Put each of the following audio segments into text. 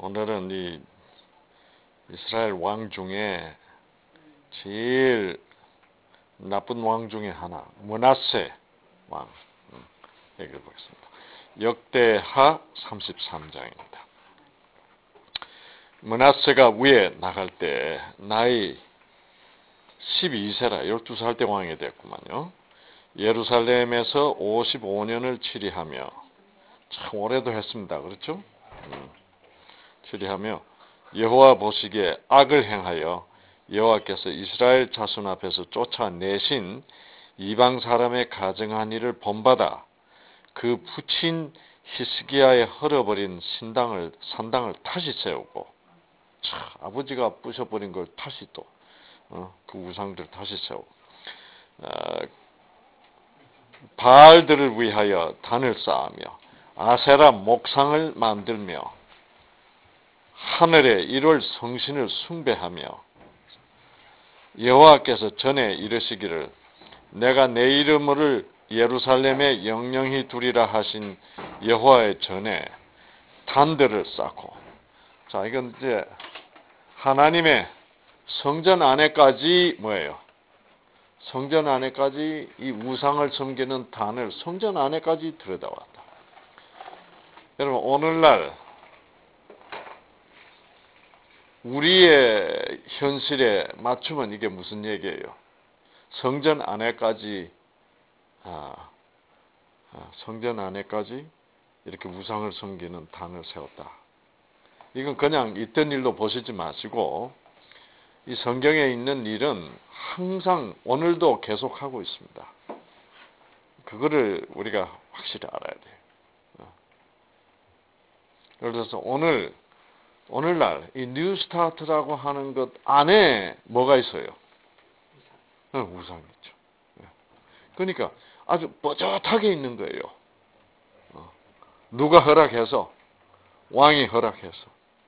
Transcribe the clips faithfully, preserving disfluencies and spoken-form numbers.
오늘은 이 이스라엘 왕 중에 제일 나쁜 왕 중에 하나, 므낫세 왕 얘기해 보겠습니다. 역대하 삼십삼 장입니다. 므낫세가 위에 나갈 때 나이 십이 세라 열두 살 때 왕이 됐구만요. 예루살렘에서 오십오 년을 치리하며, 참 오래도 했습니다. 그렇죠? 음, 치리하며 여호와 보시기에 악을 행하여 여호와께서 이스라엘 자손 앞에서 쫓아내신 이방 사람의 가증한 일을 본받아 그 부친 히스기야의 헐어버린 신당을 산당을 다시 세우고, 참, 아버지가 부셔버린 걸 다시 또 어, 그 우상들 다시 세우고, 어, 바알들을 위하여 단을 쌓으며 아세라 목상을 만들며 하늘에 일월 성신을 숭배하며, 여호와께서 전에 이르시기를 내가 내 이름을 예루살렘에 영영히 두리라 하신 여호와의 전에 단들을 쌓고, 자, 이건 이제 하나님의 성전 안에까지 뭐예요? 성전 안에까지 이 우상을 섬기는 단을 성전 안에까지 들여다왔다. 여러분, 오늘날 우리의 현실에 맞추면 이게 무슨 얘기예요? 성전 안에까지 아, 아, 성전 안에까지 이렇게 우상을 섬기는 단을 세웠다. 이건 그냥 있던 일로 보시지 마시고 이 성경에 있는 일은 항상 오늘도 계속하고 있습니다. 그거를 우리가 확실히 알아야 돼요. 예를 들어서 오늘 오늘날 이 뉴스타트라고 하는 것 안에 뭐가 있어요? 우상이 있죠. 그러니까 아주 뻣뻣하게 있는 거예요. 누가 허락해서? 왕이 허락해서.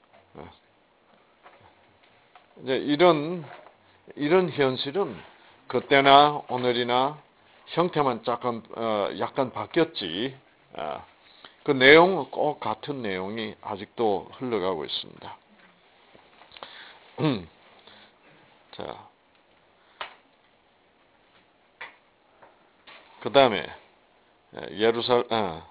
이제 이런 이런 현실은 그때나 오늘이나 형태만 약간 어, 약간 바뀌었지. 어, 그 내용은 꼭 같은 내용이 아직도 흘러가고 있습니다. 음. 자, 그 다음에 예루살 어,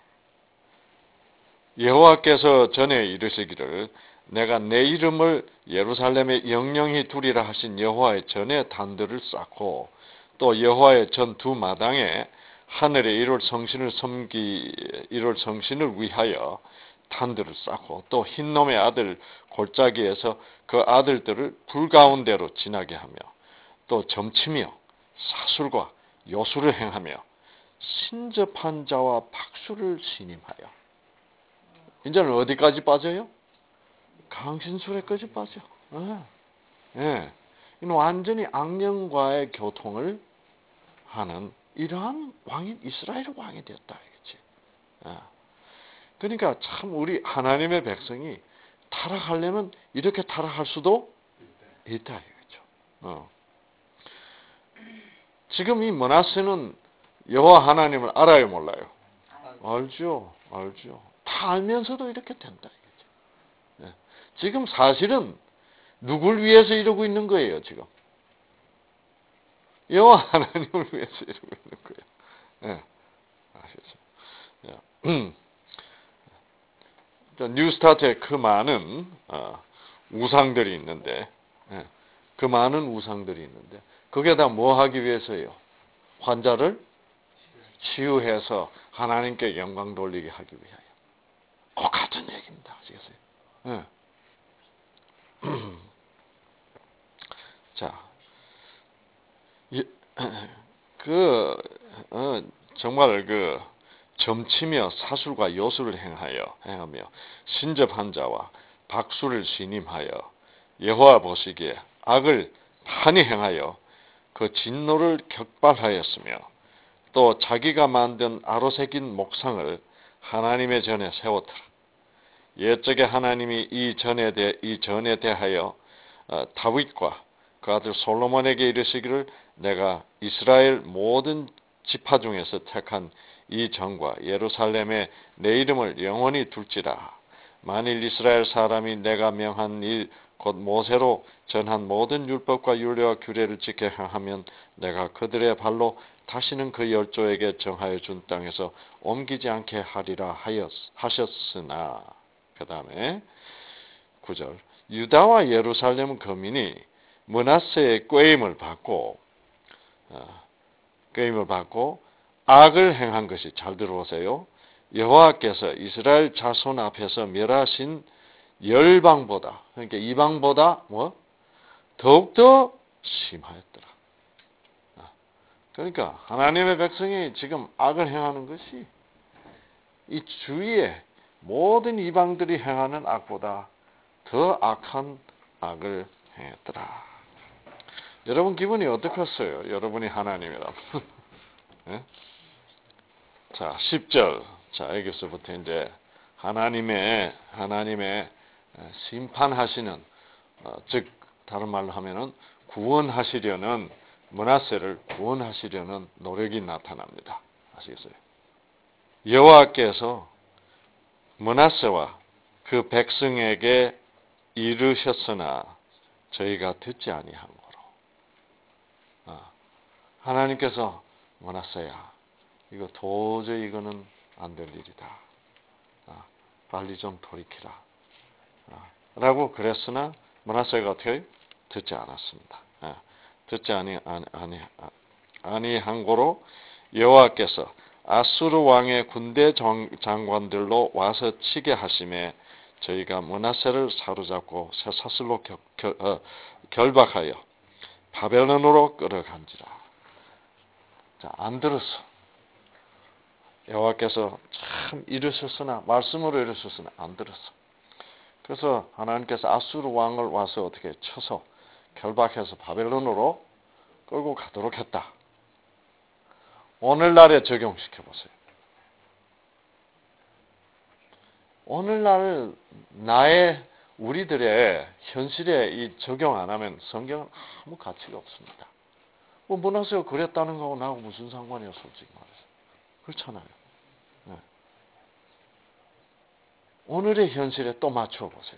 여호와께서 전에 이르시기를 내가 내 이름을 예루살렘에 영영히 두리라 하신 여호와의 전에 단들을 쌓고, 또 여호와의 전 두 마당에 하늘에 일월 성신을 섬기 일월 성신을 위하여 단들을 쌓고, 또 흰놈의 아들 골짜기에서 그 아들들을 불 가운데로 지나게 하며, 또 점치며 사술과 요술을 행하며 신접한 자와 박수를 신임하여. 이제는 어디까지 빠져요? 강신술에까지 빠져. 예. 예. 이는 완전히 악령과의 교통을 하는 이러한 왕이 이스라엘 왕이 되었다. 이거지. 예. 그러니까 참 우리 하나님의 백성이 타락하려면 이렇게 타락할 수도 있다. 이거죠. 어. 지금 이 므낫세는 여호와 하나님을 알아요, 몰라요? 알죠, 알죠. 다 알면서도 이렇게 된다. 이거죠. 예. 지금 사실은 누굴 위해서 이러고 있는 거예요, 지금? 여호와 하나님을 위해서 이러고 있는 거예요. 예. 아시겠죠? 예. 음. 뉴스타트에 그 많은 어, 우상들이 있는데, 예. 그 많은 우상들이 있는데, 그게 다 뭐 하기 위해서예요? 환자를 치유해서 하나님께 영광 돌리게 하기 위하여. 꼭 같은 얘기입니다. 아시겠어요? 예. 자, 그 어, 정말 그 점치며 사술과 요술을 행하여 행하며 신접한 자와 박수를 신임하여 여호와 보시기에 악을 많이 행하여 그 진노를 격발하였으며, 또 자기가 만든 아로새긴 목상을 하나님의 전에 세웠더라. 옛적에 하나님이 이 전에 대 이 전에 대하여 어, 다윗과 그 아들 솔로몬에게 이르시기를 내가 이스라엘 모든 지파 중에서 택한 이 전과 예루살렘에 내 이름을 영원히 둘지라. 만일 이스라엘 사람이 내가 명한 일 곧 모세로 전한 모든 율법과 율례와 규례를 지켜 행하면 내가 그들의 발로 다시는 그 열조에게 정하여 준 땅에서 옮기지 않게 하리라 하였, 하셨으나 그 다음에 구 절 유다와 예루살렘 거민이 므낫세의 꾀임을 받고 어, 꾀임을 받고 악을 행한 것이 잘 들어오세요. 여호와께서 이스라엘 자손 앞에서 멸하신 열방보다 그러니까 이방보다 뭐 더욱더 심하였더라. 그러니까 하나님의 백성이 지금 악을 행하는 것이 이 주위에 모든 이방들이 행하는 악보다 더 악한 악을 행했더라. 여러분 기분이 어떻겠어요? 여러분이 하나님이라면. 네? 자, 십 절. 자, 여기서부터 이제 하나님의 하나님의 심판하시는 어, 즉 다른 말로 하면은 구원하시려는 므낫세를 구원하시려는 노력이 나타납니다. 아시겠어요? 여호와께서 므낫세와 그 백성에게 이르셨으나 저희가 듣지 아니한 거로. 어, 하나님께서 므낫세야 이거 도저히 이거는 안 될 일이다. 어, 빨리 좀 돌이키라. 어, 라고 그랬으나 므낫세가 어떻게 듣지 않았습니다. 어, 듣지 아니 아니 아니 아니한 고로 여호와께서 아수르 왕의 군대 장관들로 와서 치게 하심에 저희가 므낫세를 사로잡고 쇠사슬로 겨, 겨, 어, 결박하여 바벨론으로 끌어간지라. 자, 안 들었어. 여호와께서 참 이르셨으나 말씀으로 이르셨으나 안 들었어. 그래서 하나님께서 아수르 왕을 와서 어떻게 쳐서 결박해서 바벨론으로 끌고 가도록 했다. 오늘날에 적용시켜 보세요. 오늘날 나의 우리들의 현실에 이 적용 안 하면 성경은 아무 가치가 없습니다. 뭐 므낫세가 그랬다는 거하고 나하고 무슨 상관이야, 솔직히 말해서. 그렇잖아요. 네. 오늘의 현실에 또 맞춰 보세요.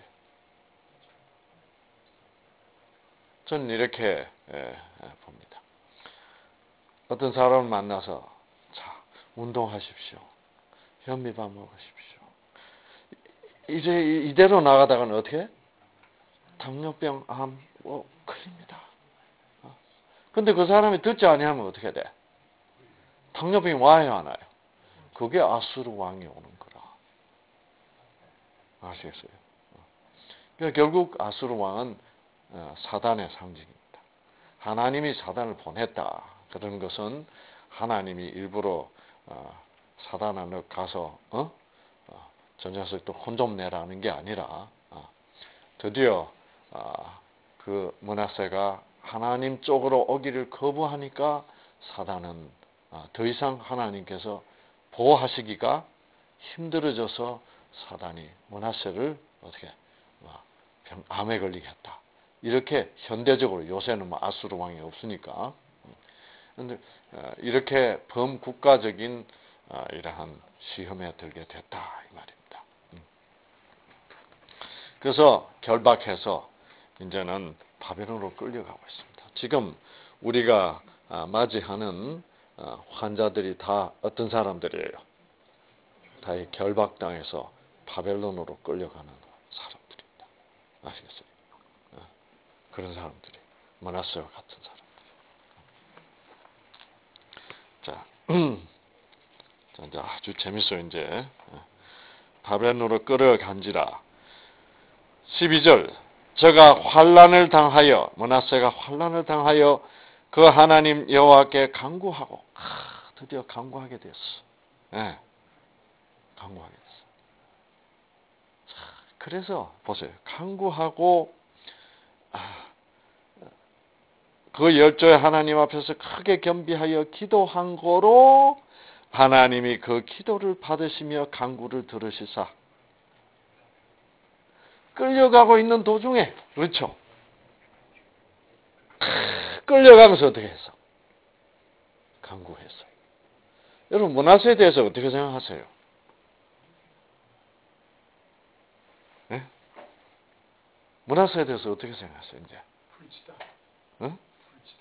저는 이렇게 예, 예, 봅니다. 어떤 사람을 만나서 자, 운동하십시오. 현미밥 먹으십시오. 이제 이대로 나가다가는 어떻게? 당뇨병, 암, 뭐 걸립니다. 근데 그 사람이 듣지 아니하면 어떻게 돼? 당뇨병이 와요, 안 와요? 그게 아수르 왕이 오는 거라. 아시겠어요? 그러니까 결국 아수르 왕은 사단의 상징입니다. 하나님이 사단을 보냈다. 그런 것은 하나님이 일부러 사단을 가서 어? 저 녀석도 혼 좀 내라는 게 아니라 드디어 그 므낫세가 하나님 쪽으로 오기를 거부하니까 사단은 더 이상 하나님께서 보호하시기가 힘들어져서 사단이 므낫세를 어떻게 암에 걸리게 했다. 이렇게 현대적으로 요새는 뭐 아수르 왕이 없으니까 그런데 이렇게 범국가적인 이러한 시험에 들게 됐다 이 말입니다. 그래서 결박해서 이제는 바벨론으로 끌려가고 있습니다. 지금 우리가 맞이하는 환자들이 다 어떤 사람들이에요? 다 결박당해서 바벨론으로 끌려가는 사람들입니다. 아시겠어요? 그런 사람들이 므낫세와 같은 사람들. 자, 이제 아주 재밌어요. 이제 바벨론으로 끌어간지라. 십이 절 저가 환난을 당하여 므낫세가 환난을 당하여 그 하나님 여호와께 간구하고 아, 드디어 간구하게 됐어. 네, 간구하게 됐어. 자, 그래서 보세요. 간구하고 아, 그 열조의 하나님 앞에서 크게 겸비하여 기도한 거로 하나님이 그 기도를 받으시며 간구를 들으시사 끌려가고 있는 도중에 그렇죠. 끌려가면서 어떻게 했어? 간구했어요. 여러분 므낫세에 대해서 어떻게 생각하세요? 예? 문화세에 대해서 어떻게 생각하세요, 이제? 불치다. 응? 불치다.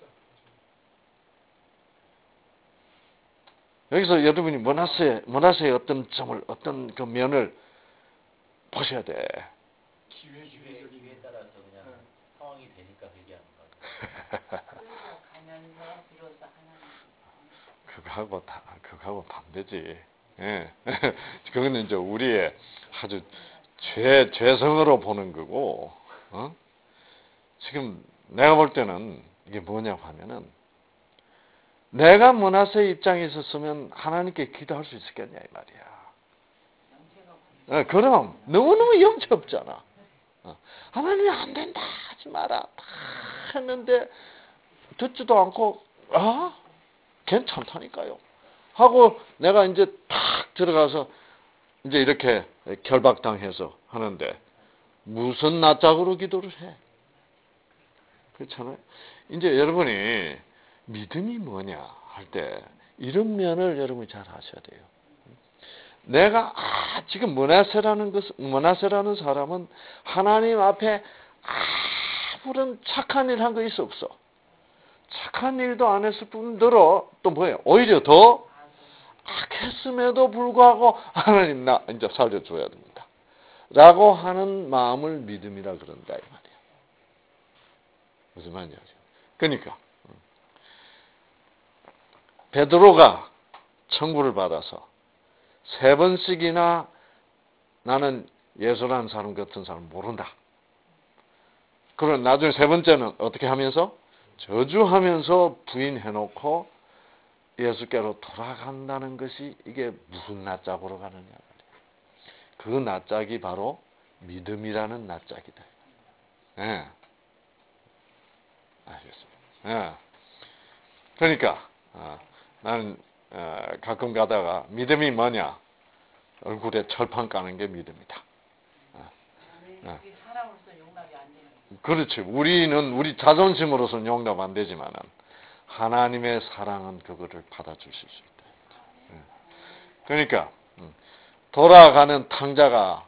여기서 여러분이 문화세, 문화세의 어떤 점을, 어떤 그 면을 보셔야 돼. 기회, 기회, 기회에 따라서 그냥 네. 상황이 되니까 회개하는 거 같아요. 끌고 가면서 비로소 하나님. 그거하고 다, 그거하고 반대지. 예. 그거는 이제 우리의 아주 죄, 죄성으로 보는 거고, 어? 지금 내가 볼 때는 이게 뭐냐고 하면은, 내가 문하세 입장에 있었으면 하나님께 기도할 수 있었겠냐, 이 말이야. 어, 그럼, 너무너무 영체 없잖아. 어. 하나님이 안 된다, 하지 마라. 다 했는데, 듣지도 않고, 아? 괜찮다니까요. 하고 내가 이제 탁 들어가서 이제 이렇게 결박당해서 하는데 무슨 낯짝으로 기도를 해? 그렇잖아요. 이제 여러분이 믿음이 뭐냐 할 때 이런 면을 여러분이 잘 아셔야 돼요. 내가 아, 지금 문하세라는 것, 문하세라는 사람은 하나님 앞에 아무런 착한 일 한 거 있어 없어? 착한 일도 안 했을 뿐더러 또 뭐예요? 오히려 더 악했음에도 불구하고 하나님 나 이제 살려줘야 됩니다. 라고 하는 마음을 믿음이라 그런다 이 말이에요. 무슨 말이냐? 그러니까 베드로가 청구를 받아서 세 번씩이나 나는 예수라는 사람 같은 사람 모른다. 그럼 나중에 세 번째는 어떻게 하면서? 저주하면서 부인해놓고 예수께로 돌아간다는 것이 이게 무슨 낯짝으로 가느냐 말이에요. 그 낯짝이 바로 믿음이라는 낯짝이다. 예. 아시겠습니까? 예. 그러니까 어, 나는 어, 가끔 가다가 믿음이 뭐냐? 얼굴에 철판 까는 게 믿음이다. 어. 우리 사람으로서 용납이 안 되는. 그렇지. 우리는 우리 자존심으로서는 용납 안 되지만은 하나님의 사랑은 그거를 받아주실 수 있다. 그러니까 돌아가는 탕자가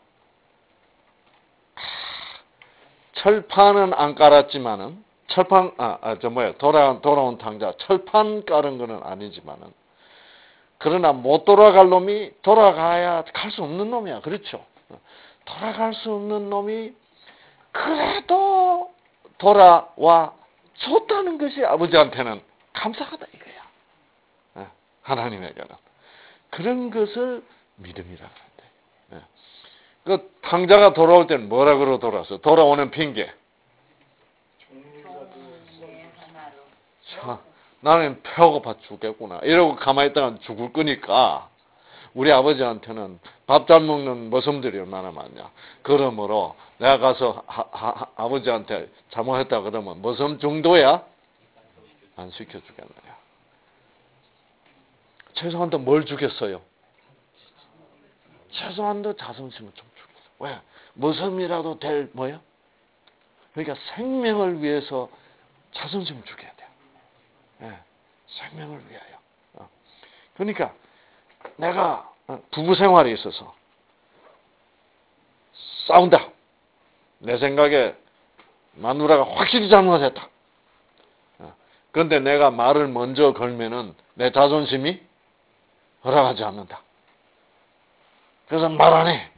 철판은 안 깔았지만은 철판 아저 뭐야 돌아 돌아온 탕자 철판 깔은 거는 아니지만은 그러나 못 돌아갈 놈이 돌아가야 갈 수 없는 놈이야. 그렇죠. 돌아갈 수 없는 놈이 그래도 돌아와 줬다는 것이 아버지한테는 감사하다 이거야. 하나님에게는. 그런 것을 믿음이라 그런대. 그 탕자가 돌아올 때는 뭐라 그러 돌아왔어? 돌아오는 핑계. 종의 하나로. 자, 나는 배고파 죽겠구나. 이러고 가만히 있다가 죽을 거니까 우리 아버지한테는 밥 잘 먹는 머슴들이 얼마나 많냐. 그러므로 내가 가서 하, 하, 아버지한테 잘못했다 그러면 머슴 정도야? 안 시켜주겠느냐. 최소한도 뭘 주겠어요? 최소한도 자존심을 좀 주겠어요. 왜? 머슴이라도 될 뭐야? 그러니까 생명을 위해서 자존심을 주게 돼요. 네, 생명을 위하여. 어. 그러니까 내가 부부 생활에 있어서 싸운다. 내 생각에 마누라가 확실히 잘못했다. 그런데 내가 말을 먼저 걸면은 내 자존심이 허락하지 않는다. 그래서 말 안 해.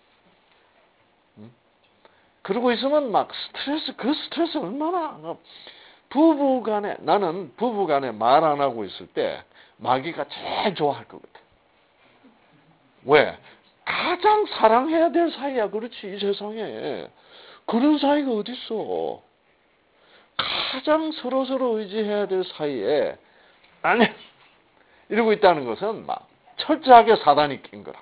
그러고 있으면 막 스트레스, 그 스트레스 얼마나. 부부 간에, 나는 부부 간에 말 안 하고 있을 때 마귀가 제일 좋아할 것 같아. 왜? 가장 사랑해야 될 사이야. 그렇지, 이 세상에. 그런 사이가 어딨어. 가장 서로서로 의지해야 될 사이에 아니 이러고 있다는 것은 막 철저하게 사단이 낀 거라.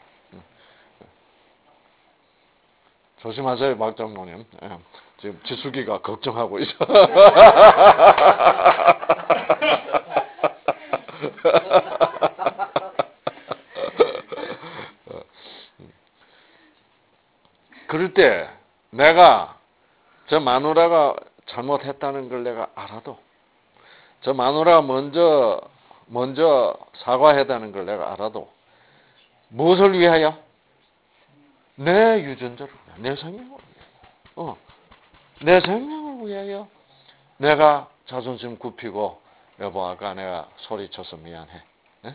조심하세요, 박 장로님. 지금 지숙이가 걱정하고 있어. 그럴 때 내가 저 마누라가 잘못했다는 걸 내가 알아도 저 마누라가 먼저 먼저 사과해야 되는 걸 내가 알아도 무엇을 위하여? 내 유전자를 위하여. 내 생명을 위하여. 어, 내 생명을 위하여 내가 자존심 굽히고 여보 아까 내가 소리쳐서 미안해. 네?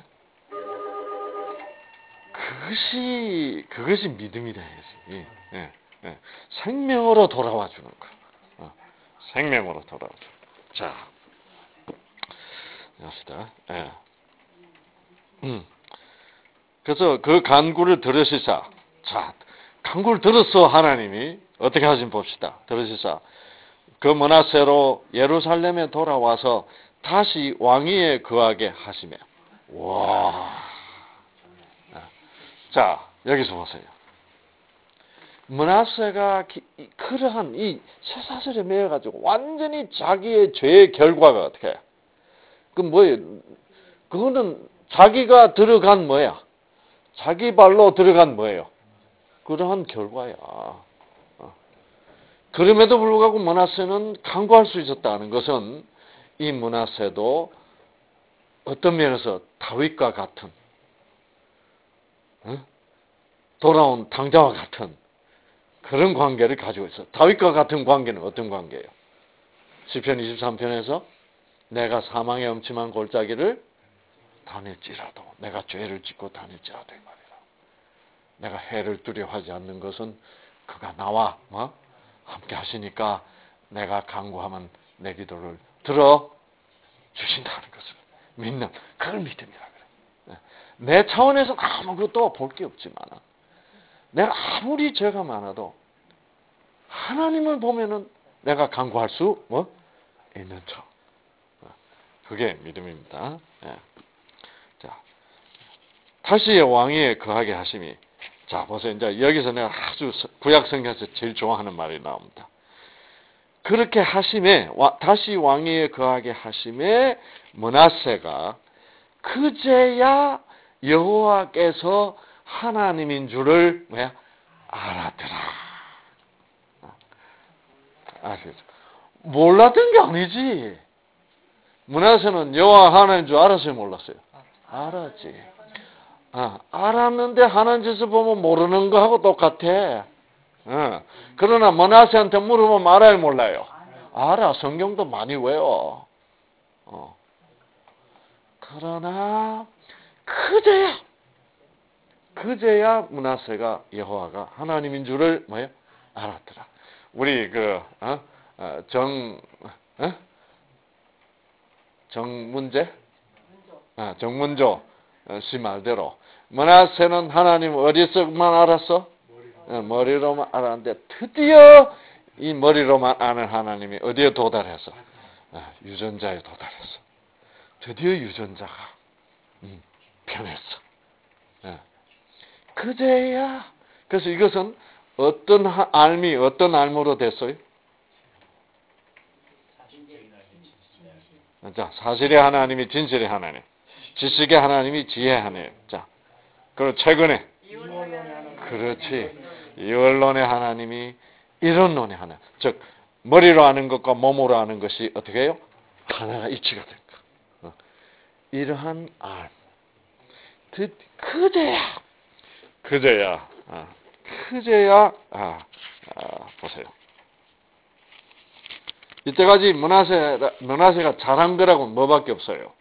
그것이 그것이 믿음이다 이거지. 예, 예. 생명으로 돌아와 주는 거. 어, 생명으로 돌아와 주. 자, 합시다. 예. 음. 그래서 그 간구를 들으시사. 자, 간구를 들었어 하나님이 어떻게 하신 봅시다. 들으시사. 그 므낫세로 예루살렘에 돌아와서 다시 왕위에 거하게 하시며. 와. 자, 여기서 보세요. 므낫세가 그러한 이 쇠사슬에 매여가지고 완전히 자기의 죄의 결과가 어떻게 해? 그 뭐예요? 그거는 자기가 들어간 뭐야? 자기 발로 들어간 뭐예요? 그러한 결과야. 그럼에도 불구하고 므낫세는 강구할 수 있었다는 것은 이 므낫세도 어떤 면에서 다윗과 같은 어? 돌아온 당자와 같은 그런 관계를 가지고 있어. 다윗과 같은 관계는 어떤 관계예요? 시편 이십삼 편에서 내가 사망의 엄침한 골짜기를 다닐지라도 내가 죄를 짓고 다닐지라도 말이라. 내가 해를 두려워하지 않는 것은 그가 나와 뭐? 함께 하시니까 내가 간구하면 내 기도를 들어 주신다는 것을 믿는 그걸 믿음이라 그래. 내 차원에서 아무것도 볼 게 없지만 내가 아무리 죄가 많아도 하나님을 보면은 내가 간구할 수 뭐? 있는 척. 그게 믿음입니다. 예. 자, 다시 왕위에 거하게 하심이. 자, 보세요. 이제 여기서 내가 아주 구약 성경에서 제일 좋아하는 말이 나옵니다. 그렇게 하심에 다시 왕위에 거하게 하심에 므낫세가 그제야 여호와께서 하나님인 줄을 뭐야? 알았더라. 아시겠죠? 몰랐던 게 아니지. 므낫세는 여호와 하나님인 줄 알았어요, 몰랐어요? 알았지. 아, 알았는데 하는 짓을 보면 모르는 거하고 똑같아. 어. 그러나 므낫세한테 물어보면 알아요, 몰라요? 알아. 성경도 많이 외워. 어. 그러나 그제야 그제야 므낫세가 여호와가 하나님인 줄을 뭐예요? 알았더라. 우리 그 어? 어, 정 어? 정문재 아, 정문조 씨 말대로 므낫세는 하나님 어디서만 알았어? 어, 머리로만 알았는데 드디어 이 머리로만 아는 하나님이 어디에 도달해서 어, 유전자에 도달했어. 드디어 유전자가 음, 변했어. 어. 그제야. 그래서 이것은 어떤 하, 알미 어떤 알무로 됐어요? 자, 사실의 하나님이 진실의 하나님, 지식의 하나님이 지혜의 하나님. 자, 그리고 최근에 그렇지 이언론의 하나님이 이론론의 하나님. 즉 머리로 아는 것과 몸으로 아는 것이 어떻게 해요? 하나가 일치가 된 거. 어. 이러한 알. 그제야, 그제야, 아, 그제야. 아, 아, 보세요. 이때까지 므낫세 므낫세가 잘한 거라고 뭐밖에 없어요?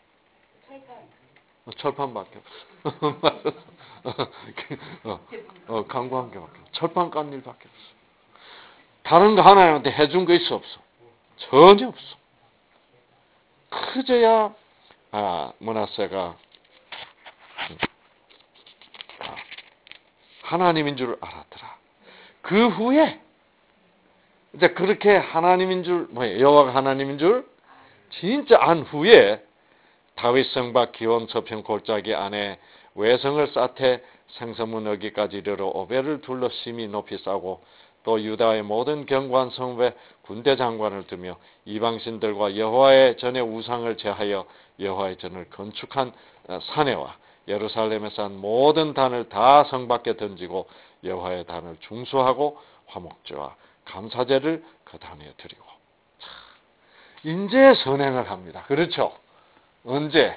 철판. 철판밖에 없어. 맞았어. 어, 어, 강구한 게밖에 없어. 철판 깐 일밖에 없어. 다른 거 하나님한테 해준 거 있어 없어? 전혀 없어. 그제야 아, 므낫세가 하나님인 줄 알았더라. 그 후에 이제 그렇게 하나님인 줄 뭐예요? 여호와가 하나님인 줄 진짜 안 후에 다윗 성박 기욤 서편 골짜기 안에 외성을 쌓되 생서문 여기까지 이르러 오벨을 둘러 심히 높이 쌓고 또 유다의 모든 경관 성읍에 군대 장관을 두며 이방신들과 여호와의 전의 우상을 제하여 여호와의 전을 건축한 사내와 예루살렘에 산 모든 단을 다 성 밖에 던지고 여호와의 단을 중수하고 화목제와 감사제를 그 단에 드리고. 자, 이제 선행을 합니다. 그렇죠? 언제?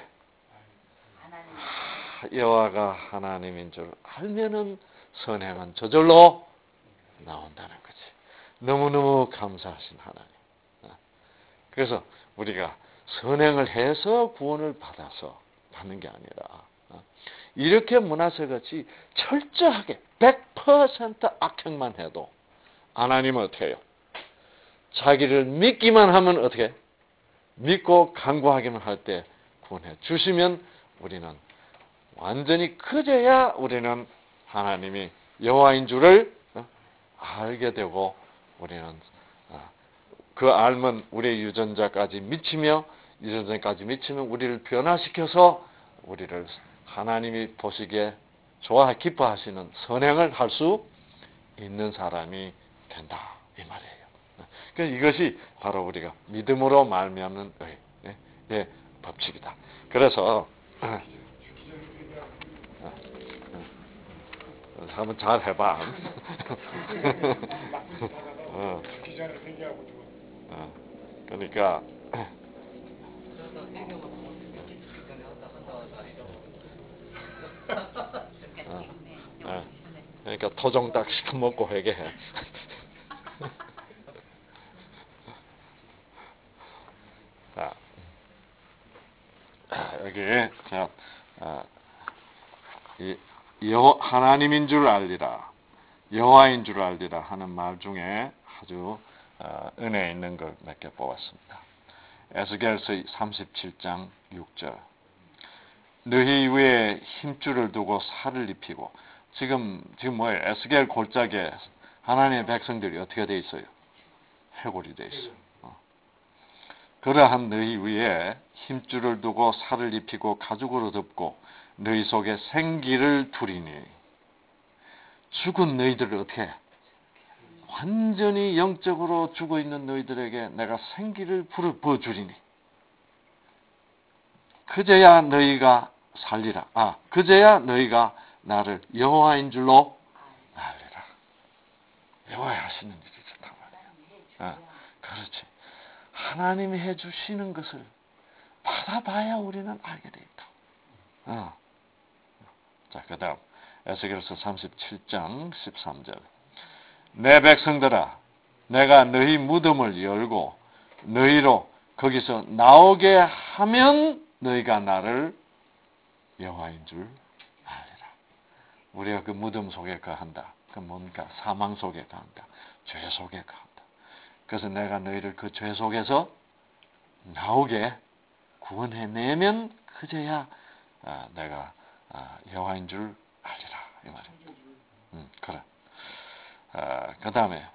여호와가 하나님인 줄 알면은 선행은 저절로 나온다는 거지. 너무너무 감사하신 하나님. 그래서 우리가 선행을 해서 구원을 받아서 받는 게 아니라 이렇게 므낫세 같이 철저하게 백 퍼센트 악행만 해도 하나님은 어떻게 해요? 자기를 믿기만 하면 어떻게? 믿고 간구하기만 할 때 구원해 주시면 우리는 완전히 그제야 우리는 하나님이 여호와인 줄을 알게 되고 우리는 그 알면 우리의 유전자까지 미치며 유전자까지 미치면 우리를 변화시켜서 우리를 하나님이 보시기에 좋아 기뻐하시는 선행을 할 수 있는 사람이 된다 이 말이에요. 그러니까 이것이 바로 우리가 믿음으로 말미암는 의, 의 법칙이다. 그래서 한번 잘 해봐. 어. 어. 그러니까 어. 어. 그러니까 토종닭 시켜 먹고 회개해. 자, 여기 자, 어, 이 여호 하나님인 줄 알리라, 여호와인 줄 알리라 하는 말 중에 아주 어, 은혜 있는 걸 몇 개 뽑았습니다. 에스겔서 삼십칠 장 육 절. 너희 위에 힘줄을 두고 살을 입히고 지금 지금 뭐예요? 에스겔 골짜기에 하나님의 백성들이 어떻게 돼 있어요? 해골이 돼 있어요. 어. 그러한 너희 위에 힘줄을 두고 살을 입히고 가죽으로 덮고 너희 속에 생기를 두리니 죽은 너희들을 어떻게 해? 완전히 영적으로 죽어 있는 너희들에게 내가 생기를 부어주리니 그제야 너희가 살리라. 아, 그제야 너희가 나를 여호와인 줄로 알리라. 여호와의 하시는 일이 좋단 말이야. 아, 그렇지. 하나님이 해주시는 것을 받아봐야 우리는 알게 돼 있다. 어. 자, 그 다음 에스겔서 삼십칠 장 십삼 절. 내 백성들아, 내가 너희 무덤을 열고 너희로 거기서 나오게 하면 너희가 나를 여호와인 줄 알리라. 우리가 그 무덤 속에 거한다. 그 뭔가 사망 속에 거한다. 죄 속에 거한다. 그래서 내가 너희를 그 죄 속에서 나오게 구원해내면 그제야 내가 여호와인 줄 알리라 이 말입니다. 음, 그래. 아, 그 다음에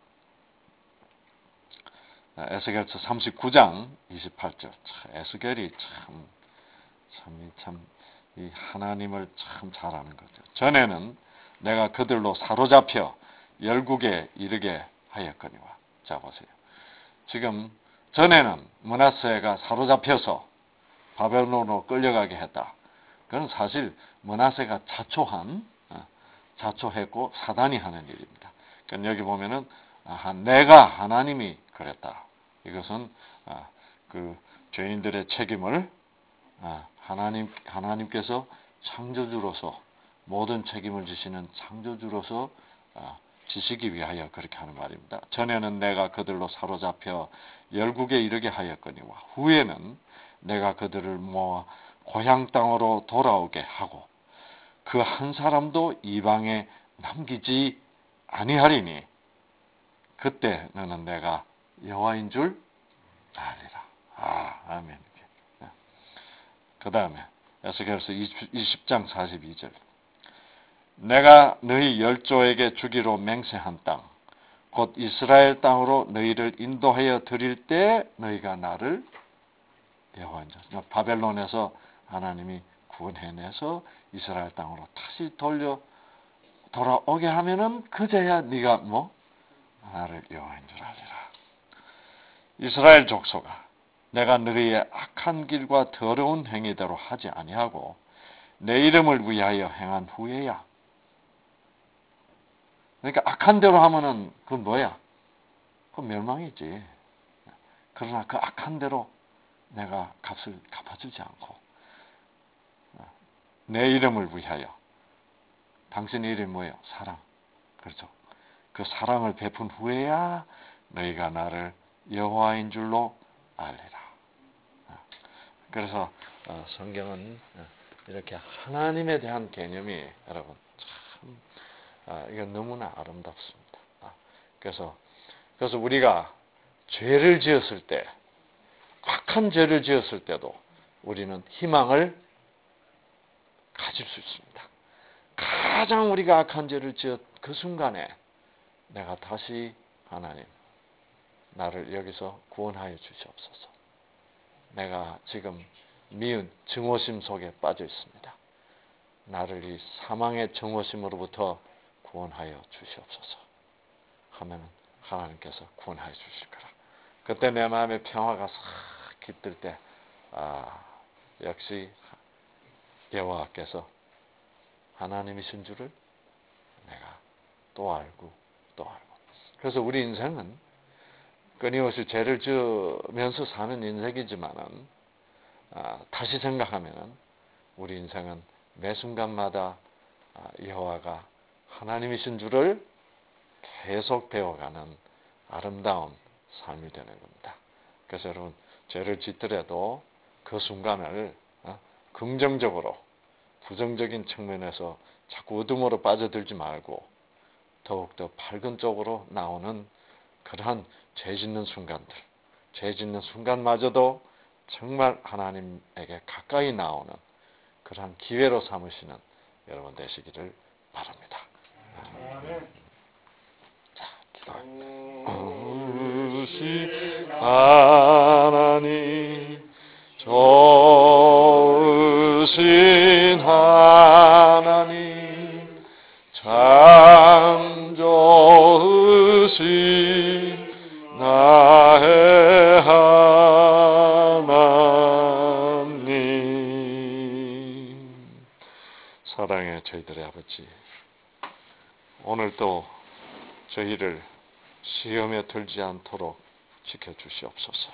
에스겔서 삼십구 장 이십팔 절. 참, 에스겔이 참, 참, 참, 이 하나님을 참 잘하는 거죠. 전에는 내가 그들로 사로잡혀 열국에 이르게 하였거니와. 자, 보세요. 지금 전에는 므낫세가 사로잡혀서 바벨론으로 끌려가게 했다. 그건 사실 므낫세가 자초한, 자초했고 사단이 하는 일입니다. 그러니까 여기 보면은 내가 하나님이 그랬다. 이것은 그 죄인들의 책임을 하나님 하나님께서 창조주로서 모든 책임을 지시는 창조주로서 지시기 위하여 그렇게 하는 말입니다. 전에는 내가 그들로 사로잡혀 열국에 이르게 하였거니와 후에는 내가 그들을 모아 고향 땅으로 돌아오게 하고 그 한 사람도 이방에 남기지 아니하리니 그때 너는 내가 여호와인 줄 알리라. 아, 아멘. 그 다음에 에스겔서 이십 장 사십이 절. 내가 너희 열조에게 주기로 맹세한 땅 곧 이스라엘 땅으로 너희를 인도하여 드릴 때 너희가 나를 여호와인 줄. 바벨론에서 하나님이 구원해내서 이스라엘 땅으로 다시 돌려 돌아오게 하면은 그제야 네가 뭐 나를 여호와인 줄 알리라. 이스라엘 족속아, 내가 너희의 악한 길과 더러운 행위대로 하지 아니하고 내 이름을 위하여 행한 후에야. 그러니까 악한 대로 하면은 그건 뭐야? 그건 멸망이지. 그러나 그 악한 대로 내가 값을 갚아주지 않고 내 이름을 위하여. 당신의 이름이 뭐예요? 사랑. 그렇죠. 그 사랑을 베푼 후에야 너희가 나를 여호와인 줄로 알리라. 그래서 성경은 이렇게 하나님에 대한 개념이 여러분 참 이건 너무나 아름답습니다. 그래서 그래서 우리가 죄를 지었을 때, 악한 죄를 지었을 때도 우리는 희망을 가질 수 있습니다. 가장 우리가 악한 죄를 지었 그 순간에 내가 다시 하나님 나를 여기서 구원하여 주시옵소서. 내가 지금 미운 증오심 속에 빠져 있습니다. 나를 이 사망의 증오심으로부터 구원하여 주시옵소서 하면 하나님께서 구원하여 주실 거라. 그때 내 마음에 평화가 싹 깃들 때 아, 역시 여호와께서 하나님이신 줄을 내가 또 알고 또 알고. 그래서 우리 인생은 끊임없이 죄를 지으면서 사는 인생이지만은 아, 다시 생각하면은 우리 인생은 매 순간마다 아, 여호와가 하나님이신 줄을 계속 배워가는 아름다운 삶이 되는 겁니다. 그래서 여러분 죄를 짓더라도 그 순간을 어, 긍정적으로 부정적인 측면에서 자꾸 어둠으로 빠져들지 말고 더욱더 밝은 쪽으로 나오는 그러한 죄 짓는 순간들, 죄 짓는 순간마저도 정말 하나님에게 가까이 나오는 그러한 기회로 삼으시는 여러분 되시기를 바랍니다. 아멘. 자, 기도합니다. 하나님, 좋으신 하나님, 참 좋으신 나의 하나님. 사랑의 저희들의 아버지, 오늘도 저희를 시험에 들지 않도록 지켜주시옵소서.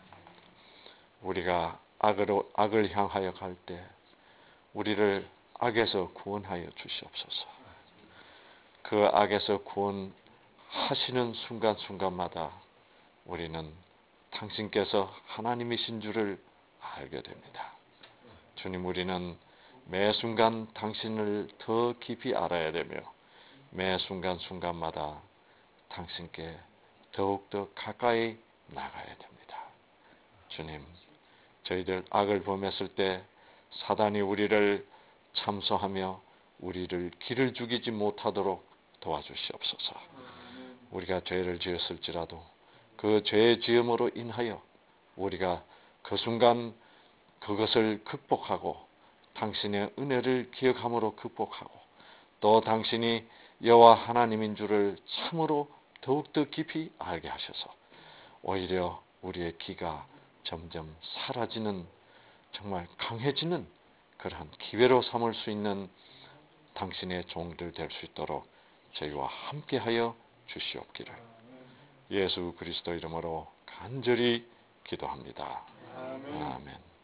우리가 악으로, 악을 향하여 갈 때 우리를 악에서 구원하여 주시옵소서. 그 악에서 구원하시는 순간순간마다 우리는 당신께서 하나님이신 줄을 알게 됩니다. 주님, 우리는 매 순간 당신을 더 깊이 알아야 되며 매 순간순간마다 당신께 더욱더 가까이 나가야 됩니다. 주님, 저희들 악을 범했을 때 사단이 우리를 참소하며 우리를 길을 죽이지 못하도록 도와주시옵소서. 우리가 죄를 지었을지라도 그 죄의 지음으로 인하여 우리가 그 순간 그것을 극복하고 당신의 은혜를 기억함으로 극복하고 또 당신이 여호와 하나님인 줄을 참으로 더욱더 깊이 알게 하셔서 오히려 우리의 기가 점점 사라지는 정말 강해지는 그러한 기회로 삼을 수 있는 당신의 종들 될 수 있도록 저희와 함께하여 주시옵기를 예수 그리스도 이름으로 간절히 기도합니다. 아멘. 아멘.